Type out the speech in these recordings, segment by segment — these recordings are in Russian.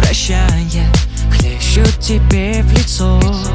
прощанья хлещут тебе в лицо.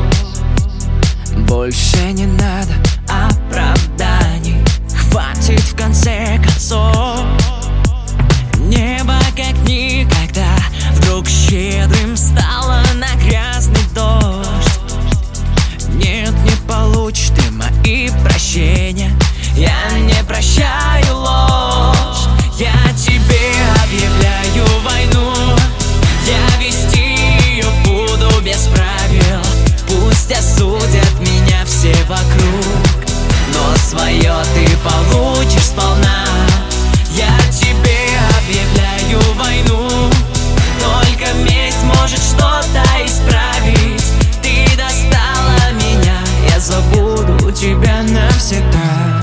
Больше не надо оправданий, хватит в конце концов. Небо как никогда вдруг щедрым стало на грязный дождь. Нет, не получишь ты мои прощения, я не прощаю ложь. Я тебе объявляю войну, я вести ее буду без правил. Пусть осудят меня все вокруг, но свое ты получишь сполна. Я тебе объявляю войну, только месть может что-то исправить. Ты достала меня, я забуду тебя навсегда.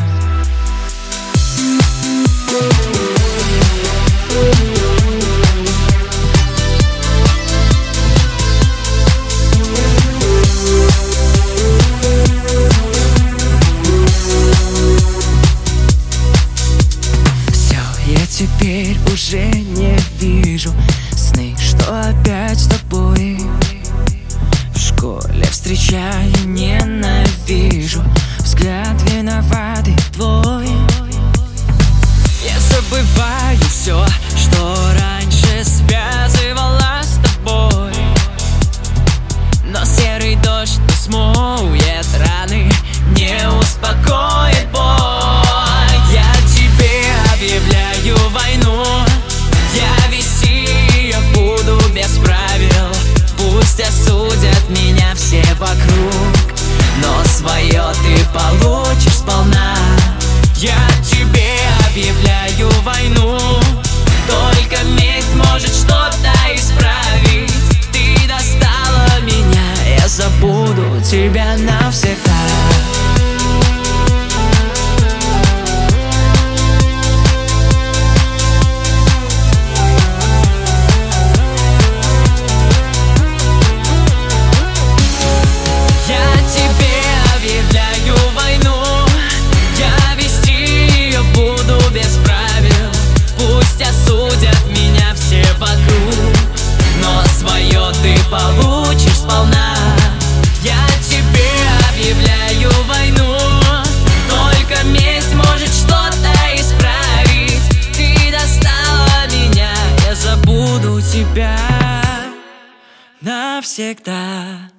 Теперь уже не вижу сны, что опять с тобой. В школе встречаю, ненавижу взгляд виноватый твой. Я забываю все, что раньше связывало с тобой, но серый дождь не смоет раны, не успокоит боль. Я тебе объявляю войну, я вести ее буду без правил. Пусть осудят меня все вокруг, но свое ты получишь сполна. Я тебе объявляю войну, только месть может что-то исправить. Ты достала меня, я забуду тебя навсегда. Получишь сполна. Я тебе объявляю войну, только месть может что-то исправить. Ты достала меня, я забуду тебя навсегда.